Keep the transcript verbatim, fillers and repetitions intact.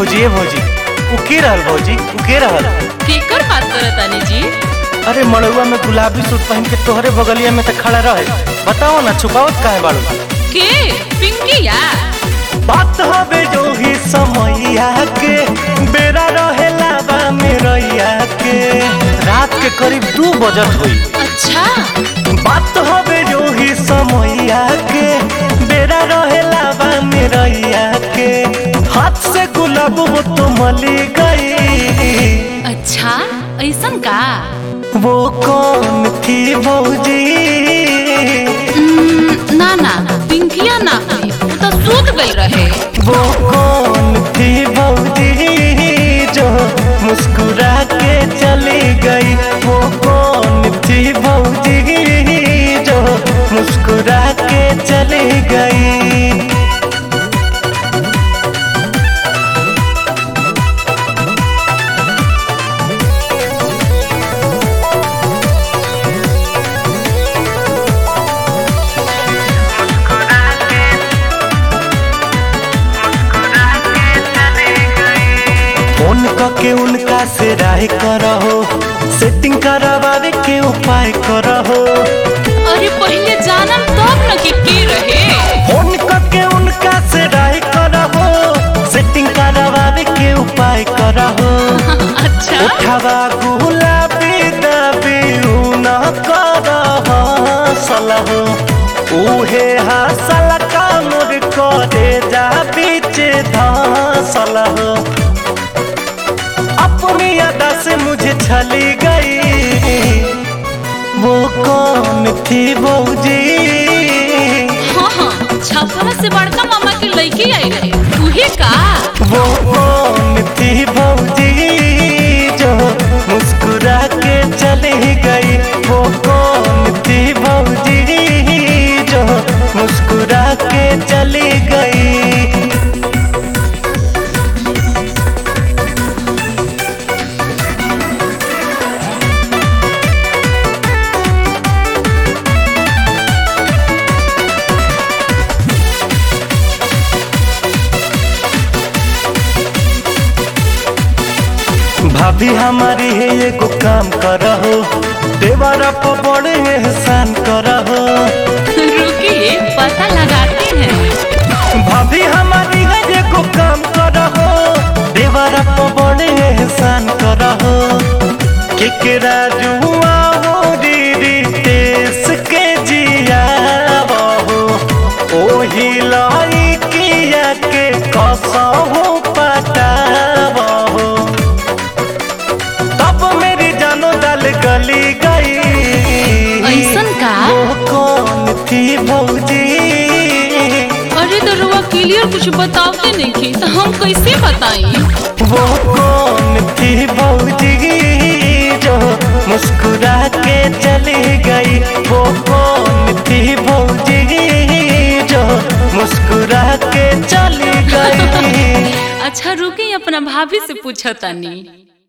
भौजी ए भौजी उ के रहल भौजी उ के रहल केकर बात करतानी जी? अरे मड़ुआ में गुलाबी सूट पहन के तोहरे बगलिया में त खड़ा रहे, बताओ ना छुपावत काहे बाड़ू? के पिंकिया? बात हवे जो ही समैया के बेरा रहेला बा मेरैया के रात के करीब दो बजत हुई। अच्छा बात हवे जो ही समैया के बेरा रहेला बा मेरैया के हाथ से गुलाब वो तो मली गई। अच्छा ऐसन का? वो कौन थी भौजी? ना ना पिंकिया ना थी, तो सूत गई रहे। वो कौन थी भौजी जो मुस्कुरा के चली गई? वो कौन थी भौजी जो मुस्कुरा के चली गई? फोन के उनका से राय करहो, सेटिंग करवावे के उपाय करहो। अरे पहले जानम तब न कि के रहे। फोन के उनका से राय करहो, सेटिंग करवावे के उपाय करहो। अच्छा उठावा गुलाबी दाबी न करहो सलहो, उहे हसल का मोर करे जा बीच धसलहो। अपनी अदा से मुझे छली गई। वो कौन थी भौजी? हाँ हाँ छपरा से बड़का मामा के लड़की आई रहे, उहे का? वो कौन थी भौजी जो मुस्कुरा के चली गई? वो कौन थी भौजी जो मुस्कुरा के चली गई? भाभी हमारी है ये को काम करहो, देवारा पर बड़े एहसान करहो। रुकिए पता लगाते हैं। भाभी हमारी है ये को काम करहो, देवारा पर बड़े एहसान करहो। केकरा जुआ हो दीदी देश के जिया बहो, ओही लाई किया के कसहो पटाबहो। गली गई ऐसन का? वो कौन थी भौजी? अरे दरुआ क्लियर कुछ बताते नहीं थी तो हम कैसे बताएं? वो कौन थी भौजी जो मुस्कुरा के चली गई? वो कौन थी भौजी जो मुस्कुरा के चली गई? अच्छा रुकिए अपना भाभी से पूछतानी।